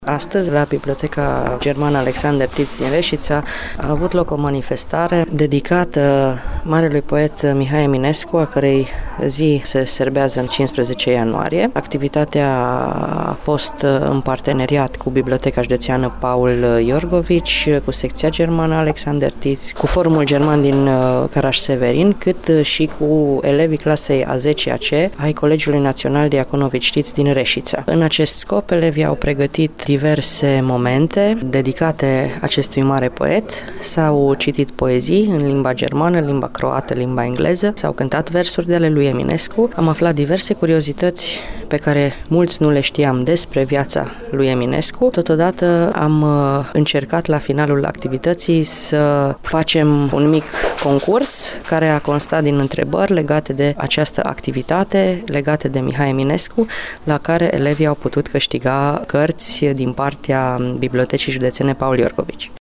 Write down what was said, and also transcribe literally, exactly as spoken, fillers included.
Astăzi, la Biblioteca Germană Alexander Tietz din Reșița, a avut loc o manifestare dedicată marelui poet Mihai Eminescu, a cărei zi se serbează în cincisprezece ianuarie. Activitatea a fost în parteneriat cu Biblioteca Județeană Paul Iorgovici, cu secția germană Alexander Tietz, cu Forumul German din Caraș-Severin, cât și cu elevii clasei a zecea C ai Colegiului Național Diaconovici Tietz din Reșița. În acest scop, elevii au pregătit diverse momente dedicate acestui mare poet. S-au citit poezii în limba germană, limba croată, limba engleză, s-au cântat versuri de ale lui Eminescu. Am aflat diverse curiozități pe care mulți nu le știam despre viața lui Eminescu. Totodată am încercat la finalul activității să facem un mic concurs care a constat din întrebări legate de această activitate, legate de Mihai Eminescu, la care elevii au putut câștiga cărți din partea Bibliotecii Județene Paul Iorgovici.